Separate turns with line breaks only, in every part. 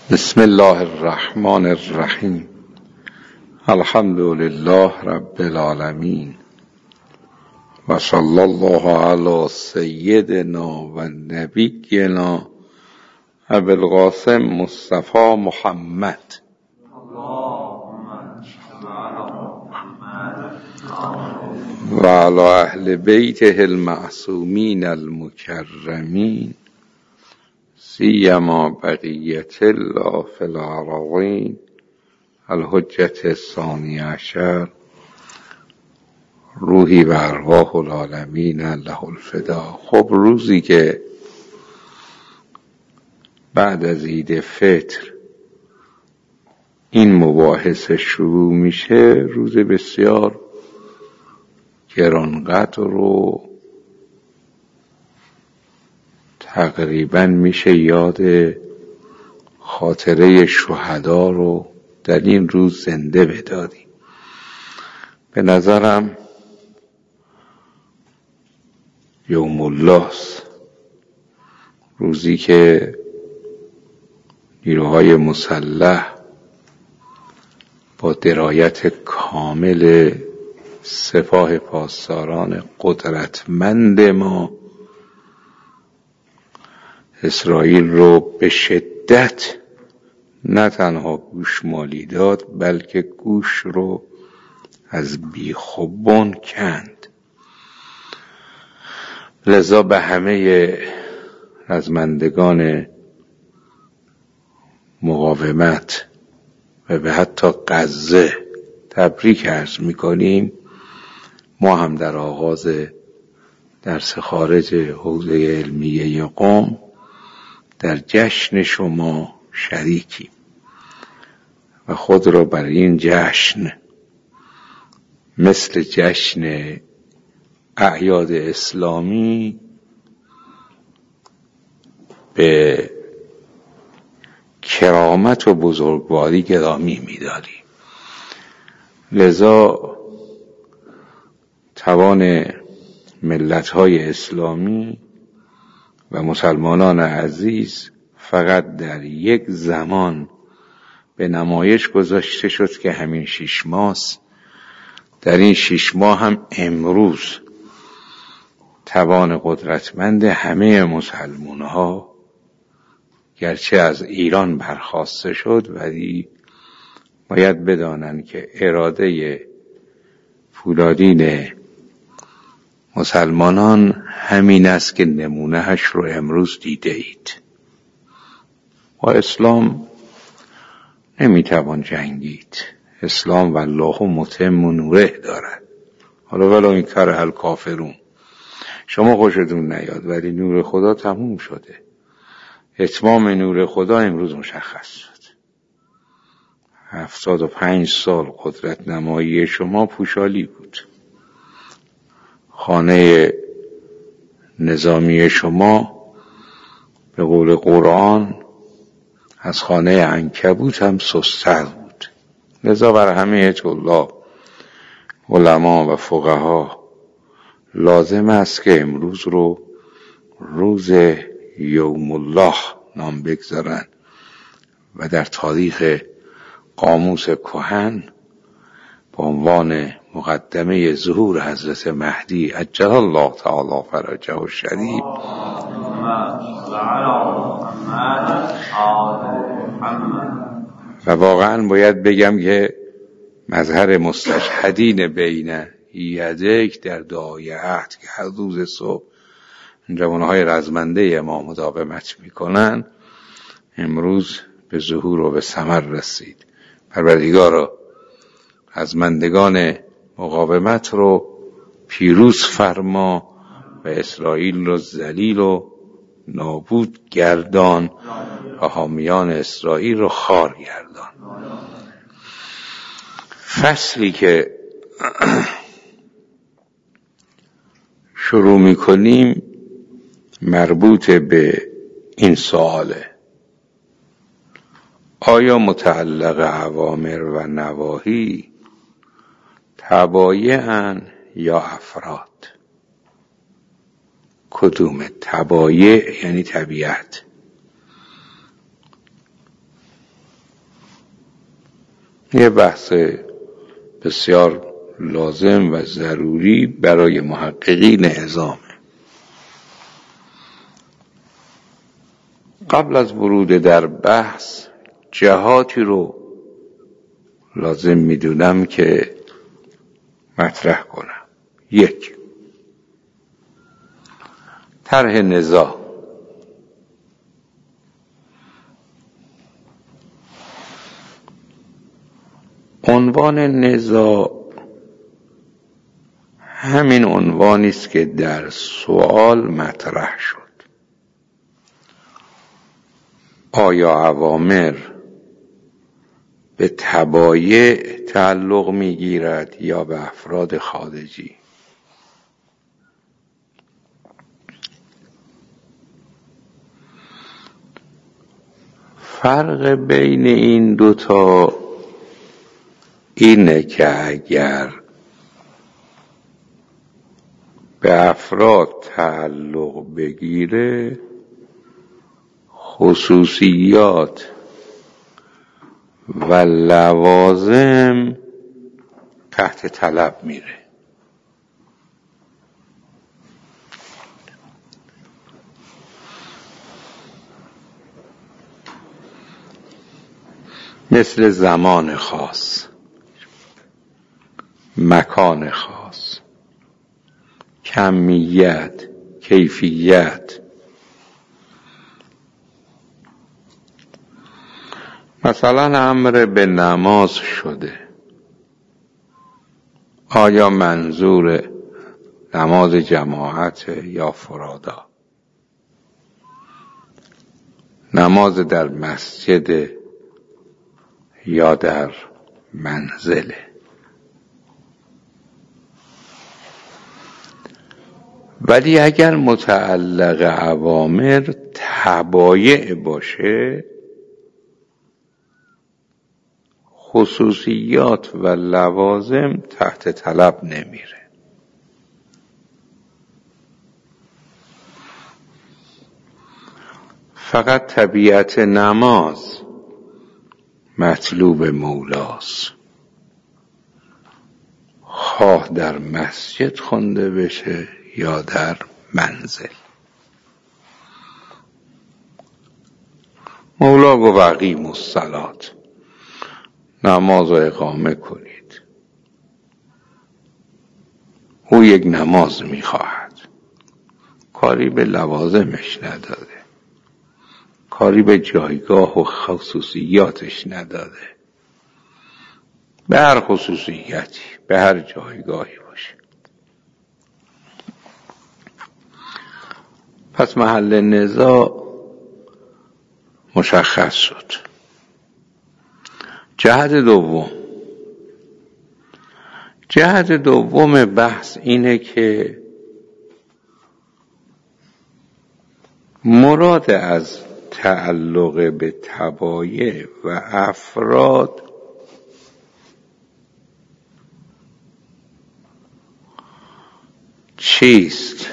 بسم الله الرحمن الرحیم. الحمد لله رب العالمین و صلی الله علی سیدنا و نبینا ابی القاسم مصطفی محمد و علی اهل بیته المعصومین المکرمین سیما بقیت الله فی الارضین الحجة الثانی عشر روحی و ارواح العالمین له الفدا. خب روزی که بعد از عید فطر این مباحثه شروع میشه، روز بسیار گرانقدر رو تقریبا میشه یاد خاطره شهدا رو در این روز زنده بداریم. به نظرم یوم الله است، روزی که نیروهای مسلح با درایت کامل سپاه پاسداران قدرتمند ما اسرائیل رو به شدت نه تنها گوشمالی داد بلکه گوش رو از بیخ و بن کند. لذا به همه رزمندگان مقاومت و به حتی غزه تبریک عرض می‌کنیم. ما هم در آغاز درس خارج حوزه علمیه قم در جشن شما شریکیم و خود را بر این جشن مثل جشن اعیاد اسلامی به کرامت و بزرگواری گرامی می‌داریم. لذا توان ملت‌های اسلامی و مسلمانان عزیز فقط در یک زمان به نمایش گذاشته شد که همین 6 ماست. در این 6 ماه هم امروز توان قدرتمند همه مسلمان‌ها گرچه از ایران برخاسته شد، ولی باید بدانند که اراده فولادین مسلمانان همین است که نمونهش رو امروز دیده اید. با اسلام نمیتوان جنگید. اسلام والله متم نوره دارد. حالا ولی این کار الکافرون شما خوشتون نیاد، ولی نور خدا تموم شده. اتمام نور خدا امروز مشخص شد. 75 سال قدرت نمایی شما پوشالی بود. خانه نظامی شما به قول قرآن از خانه عنکبوت هم سست‌تر بود. لذا بر همه طلاب، علما و فقها لازم است که امروز رو روز یوم الله نام بگذارن و در تاریخ قاموس کهن با عنوان مقدمه ظهور حضرت مهدی عجل الله تعالی فرجه الشریف و واقعا باید بگم که مظهر مستشهدین بین یدیک در دعای عهد که هر روز صبح جوانهای رزمنده ما مداومت میکنن امروز به ظهور و به ثمر رسید. پروردگارا رزمندگان مقاومت رو پیروز فرما و اسرائیل رو ذلیل و نابود گردان و حامیان اسرائیل رو خار گردان. فصلی که شروع میکنیم مربوط به این سواله: آیا متعلق اوامر و نواهی تبایعن یا افراد؟ کدومه؟ تبایع یعنی طبیعت، یه بحث بسیار لازم و ضروری برای محققین عظام. قبل از ورود در بحث جهاتی رو لازم میدونم که مطرح کنم. 1. طرح نزاع. عنوان نزاع همین عنوانی است که در سوال مطرح شد. آیا اوامر به تبایع تعلق میگیرد یا به افراد خارجی؟ فرق بین این دوتا اینه که اگر به افراد تعلق بگیره خصوصیات و لوازم تحت طلب میره. مثل زمان خاص، مکان خاص، کمیت، کیفیت. مثلا امر به نماز شده، آیا منظور نماز جماعت یا فرادا؟ نماز در مسجد یا در منزله؟ ولی اگر متعلق اوامر تبایع باشه خصوصیات و لوازم تحت طلب نمیره. فقط طبیعت نماز مطلوب مولاست، خواه در مسجد خونده بشه یا در منزل. مولا گفت اقیموا الصلاة، نماز رو اقامه کنید. او یک نماز میخواهد، کاری به لوازمش نداده، کاری به جایگاه و خصوصیاتش نداده. به هر خصوصیتی، به هر جایگاهی باشه. پس محل نزاع مشخص شد. جهت دوم بحث اینه که مراد از تعلق به تبایع و افراد چیست؟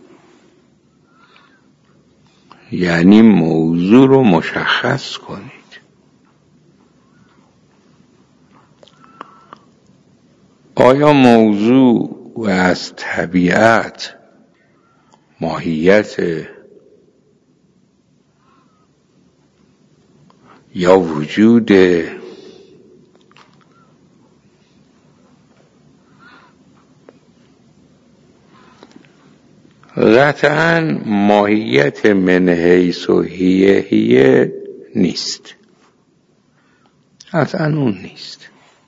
یعنی موضوع رو مشخص کنید. آیا موضوع و از طبیعت، ماهیت یا وجود قطعاً ماهیت من حیث و هیه نیست، قطعاً اون نیست.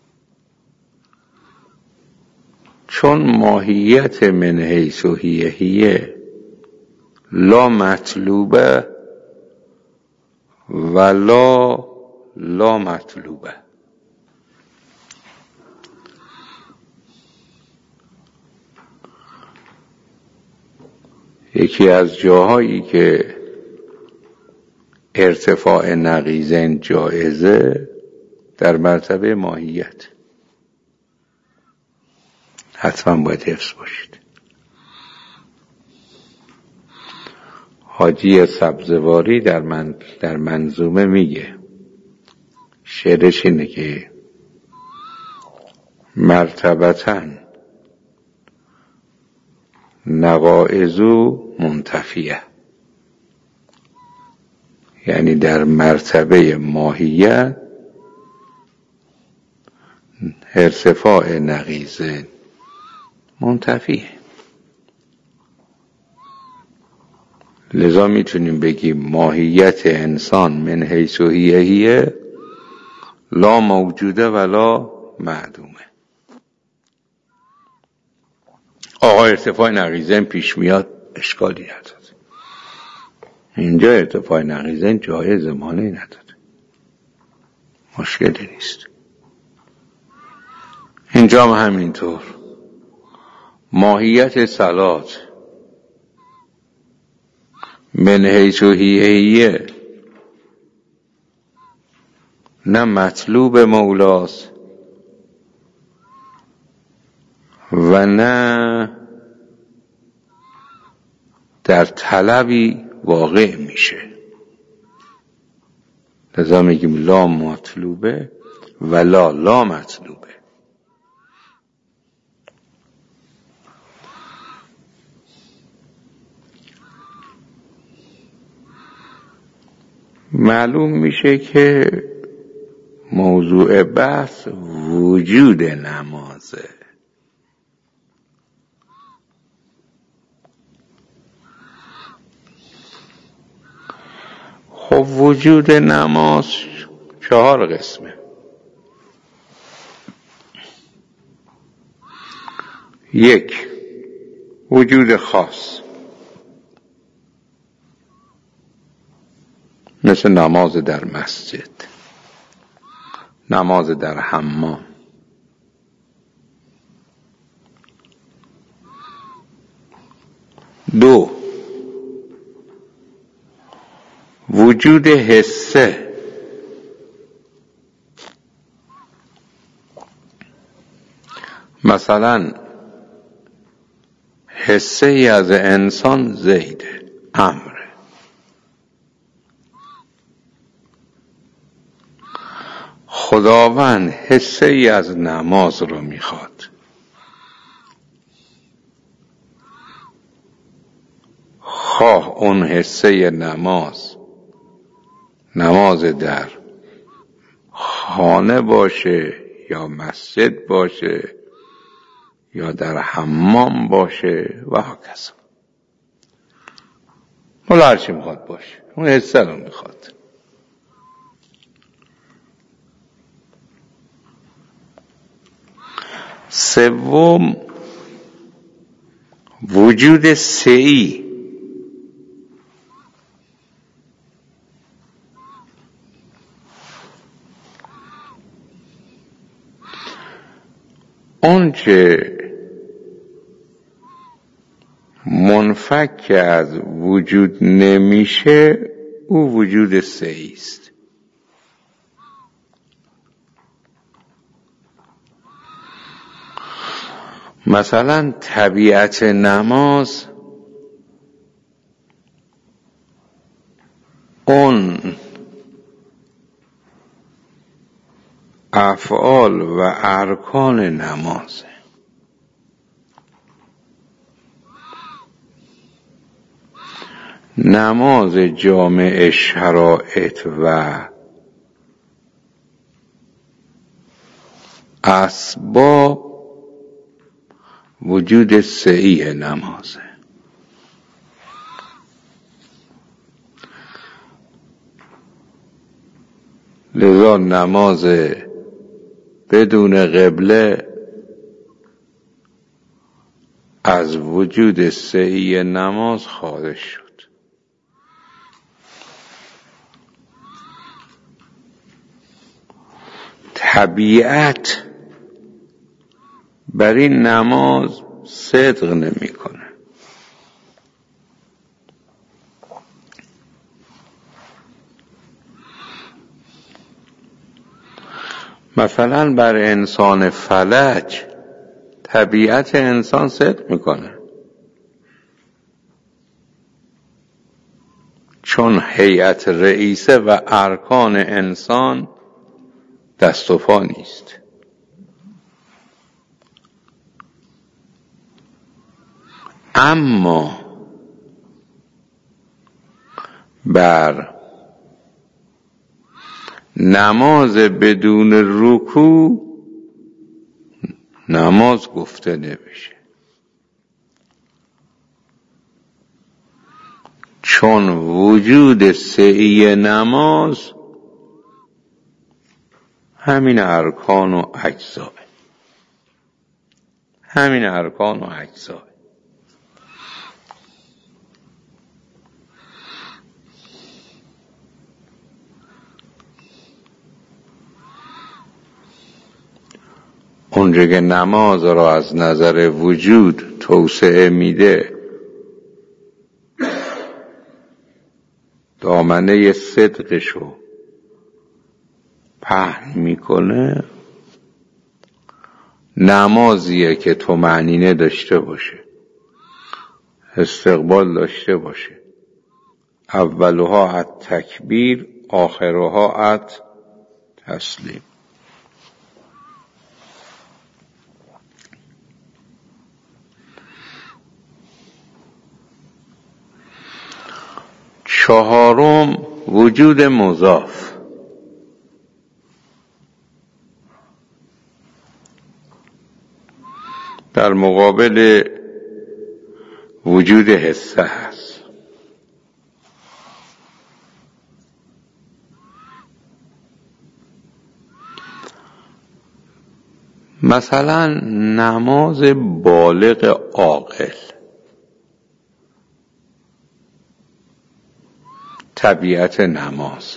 چون ماهیت من حیث و هیه لا مطلوبه و لا مطلوبه. یکی از جاهایی که ارتفاع نقیضین جایزه در مرتبه ماهیت، حتما باید حفظ باشید. حاجی سبزواری در منظومه میگه، شعرش اینه که مرتبتاً نقائض منتفیه، یعنی در مرتبه ماهیت ارتفاع نقیضه منتفیه. لذا میتونیم بگیم ماهیت انسان من حیث هیه لا موجوده ولا معدومه. آقا ارتفاع نقیضین پیش میاد، اشکالی نداره. اینجا ارتفاع نقیضین جای زمانه نداره، مشکلی نیست. اینجا هم همینطور. ماهیت صلات من حیث هیه نه مطلوب مولاست و نه در طلبی واقع میشه. لذا میگیم لا مطلوبه و لا مطلوبه. معلوم میشه که موضوع بحث وجود نمازه. خب وجود نماز 4 قسمه. 1 وجود خاص، مثل نماز در مسجد، نماز در حمام. 2 وجود حسه، مثلا حسه ای از انسان زیده، امره. خداوند حسه ای از نماز رو میخواد. خواه اون حسه نماز در خانه باشه یا مسجد باشه یا در حمام باشه و هکذا، حالا هرچی میخواد باشه، اون حسه رو میخواد. 3 وجود سعی، اون چه منفک از وجود نمیشه او وجود سعی است. مثلا طبیعت نماز اون افعال و ارکان نمازه. نماز جامع شرائط و اسباب وجود سعی نمازه. لذا نماز بدون قبله از وجود سعی نماز خارج شد. طبیعت بر این نماز صدق نمی کنه. مثلا بر انسان فلج طبیعت انسان صدق میکنه، چون هیئت رئیسه و ارکان انسان دست و پا نیست. اما بر نماز بدون رکوع نماز گفته نمیشه، چون وجود سعی نماز همین ارکان و اجزا، همین ارکان و اجزا. اونجا که نماز را از نظر وجود توسعه میده، دامنه صدقشو پهن میکنه، نمازیه که طمأنینه داشته باشه، استقبال داشته باشه، اولها التکبیر آخرها التسلیم. چهارم وجود مضاف. در مقابل وجود حسه هست. مثلا نماز بالغ عاقل طبیعت نماز،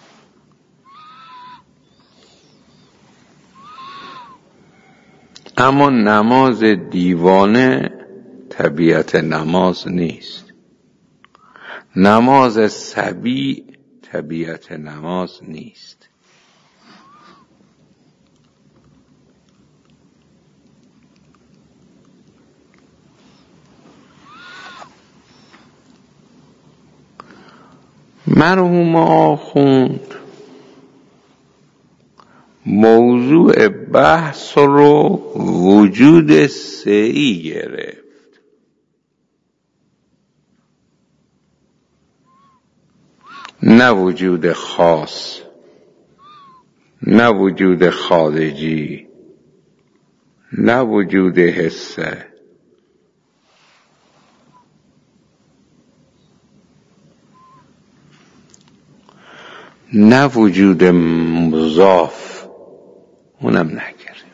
اما نماز دیوانه طبیعت نماز نیست. نماز صبی طبیعت نماز نیست. مرحوم آخوند موضوع بحث رو وجود سعی گرفت، نه وجود خاص، نه وجود خارجی، نه وجود حسه. نه وجود مضاف، اونم نگرفت.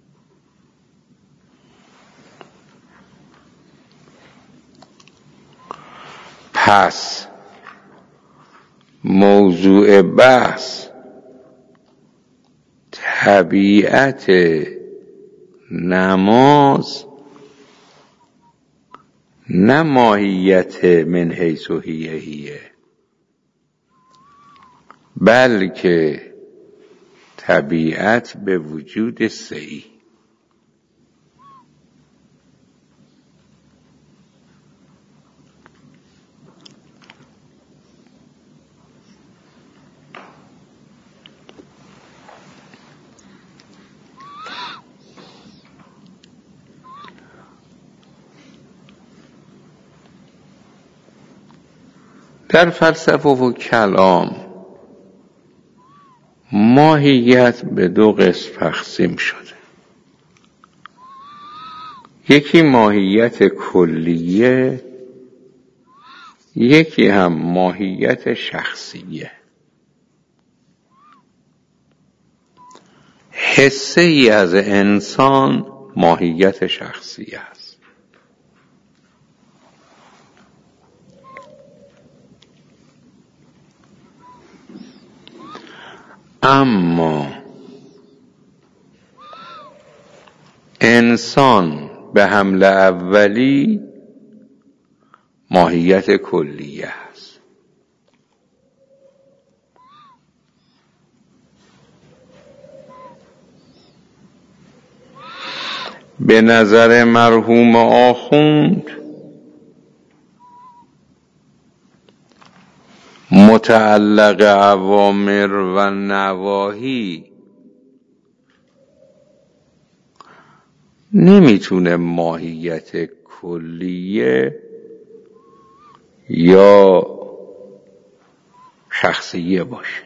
پس موضوع بحث طبیعت نماز، نه ماهیت من حیث هیه، بلکه طبیعت به وجود سعی. در فلسفه و کلام ماهیت به دو قسم تقسیم شده. یکی ماهیت کلیه، یکی هم ماهیت شخصیه. حسه ای از انسان ماهیت شخصی است. اما انسان به حمله اولی ماهیت کلیه است. به نظر مرحوم آخوند متعلق اوامر و نواهی نمیتونه ماهیت کلیه یا شخصیه باشه.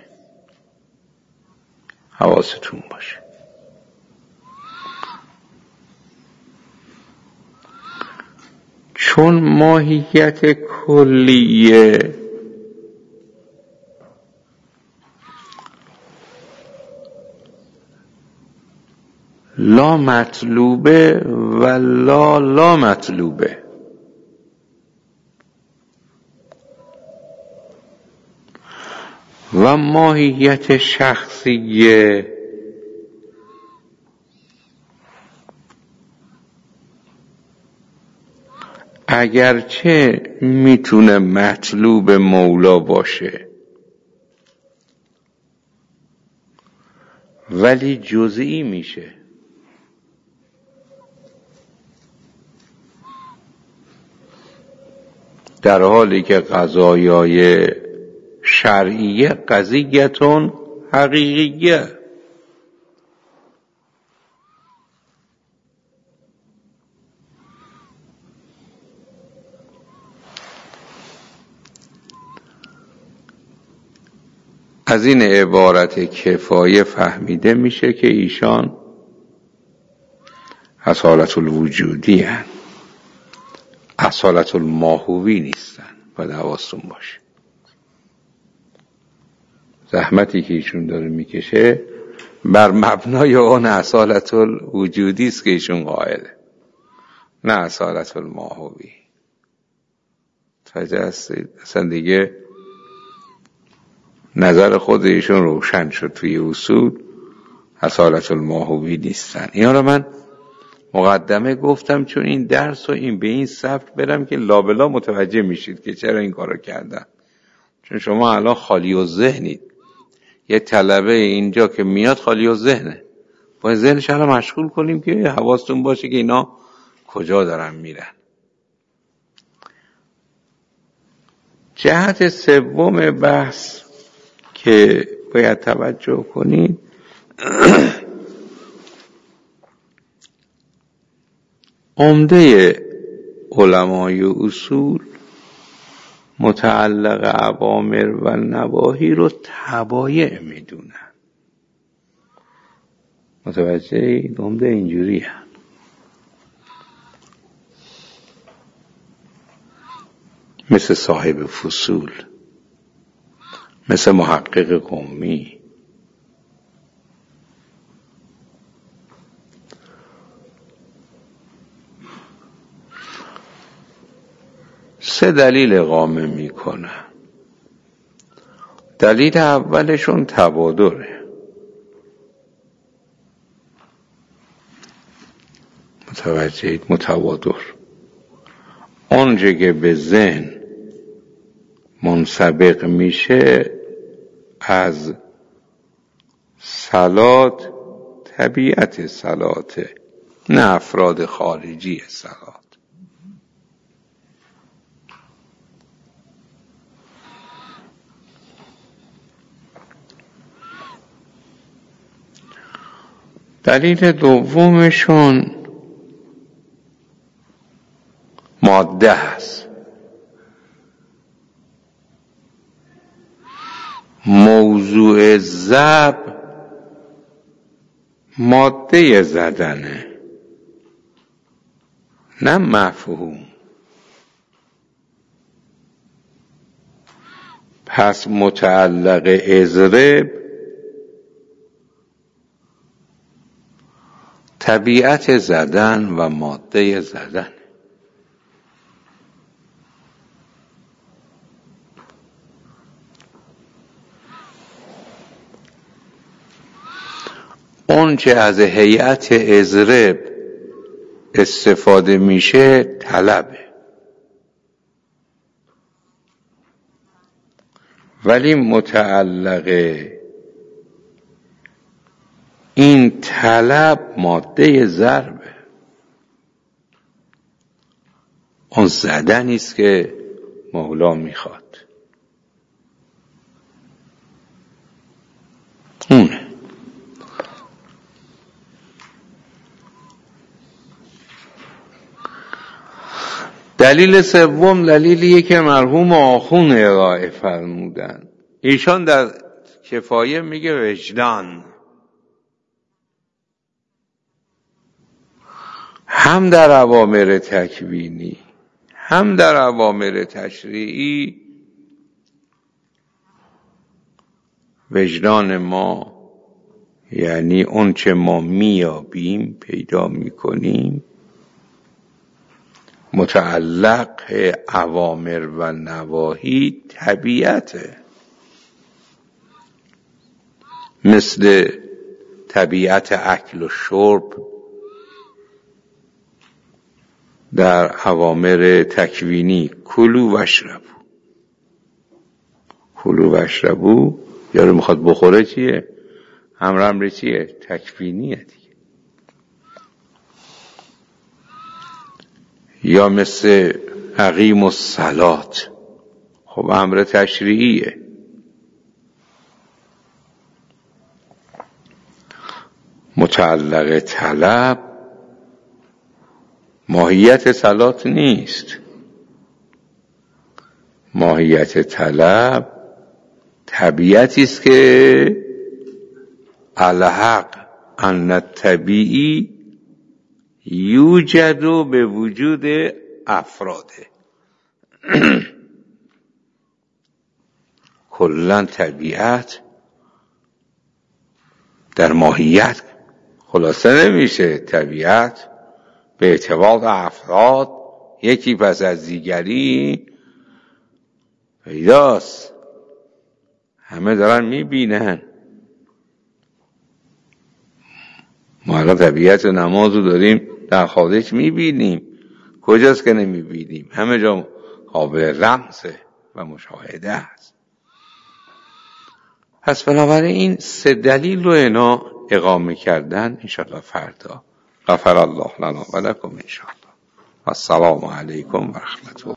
حواستون باشه. چون ماهیت کلیه لا مطلوبه و لا مطلوبه، و ماهیت شخصیه اگرچه میتونه مطلوب مولا باشه ولی جزئی میشه. در حالی که قضایای شرعیه قضیتون حقیقیه. از این عبارت کفایه فهمیده میشه که ایشان اصالت الوجودی هن، اصالت الماهوی نیستن. باید حواستون باشه زحمتی که ایشون داره میکشه بر مبنای اون اصالت الوجودی است که ایشون قائله، نه اصالت الماهوی. توجه هستید؟ اصلا دیگه نظر خود ایشون روشن شد توی اصول اصالت الماهوی نیستن. اینا رو من مقدمه گفتم چون این درس و این به این سبک برم که لابلا متوجه میشید که چرا این کارو کردم. چون شما الان خالی و ذهنید، یه طلبه اینجا که میاد خالی و ذهنه، باید ذهنش رو مشغول کنیم که حواستون باشه که اینا کجا دارن میرن. جهت سوم بحث که باید توجه کنید عمده علمای اصول متعلق اوامر و نواهی رو تبایع میدونن. متوجه این عمده اینجوری هست. مثل صاحب فصول، مثل محقق قمی، سه دلیل اقامه میکنه. دلیل اولشون تبادره. متوجهید؟ متبادر اونجا که به ذهن منسبق میشه از صلات طبیعت صلاته، نه افراد خارجی صلات. دلیل دومشون ماده هست. موضوع ضرب ماده زدنه، نه مفهوم. پس متعلق اضرب طبیعت زدن و ماده زدن. اون چه از هیئت اضرب استفاده میشه طلبه، ولی متعلق این طلب ماده ضربه. اون زدنی است که مولا میخواد. اونه. دلیل سوم دلیلیه که مرحوم آخون ارائه فرمودن. ایشان در کفایه میگه وجدان. هم در اوامر تکوینی هم در اوامر تشریعی وجدان ما، یعنی اون چه ما میابیم پیدا میکنیم، متعلق اوامر و نواهی طبیعته. مثل طبیعت اکل و شرب در اوامر تکوینی، کلوا واشربوا. کلوا واشربوا یارو میخواد بخوره چیه؟ امر چیه؟ تکوینیه دیگه. یا مثل اقیم الصلات، خب امر تشریعیه. متعلق طلب ماهیت صلات نیست. ماهیت طلب طبیعتی است که الحق ان الطبیعی یوجد به وجود افراده. کلن طبیعت در ماهیت خلاصه نمیشه. طبیعت به اعتبار افراد یکی پس از دیگری پیداست، همه دارن میبینن. ما الان طبیعت نماز رو داریم در خارج میبینیم، کجاست که نمیبینیم؟ همه جا قابل لمسه و مشاهده است. پس بنابراین این 3 دلیل رو اینا اقامه کردن. انشاءالله فردا غفر الله لنا و لکم انشاءالله. السلام علیکم و رحمت الله.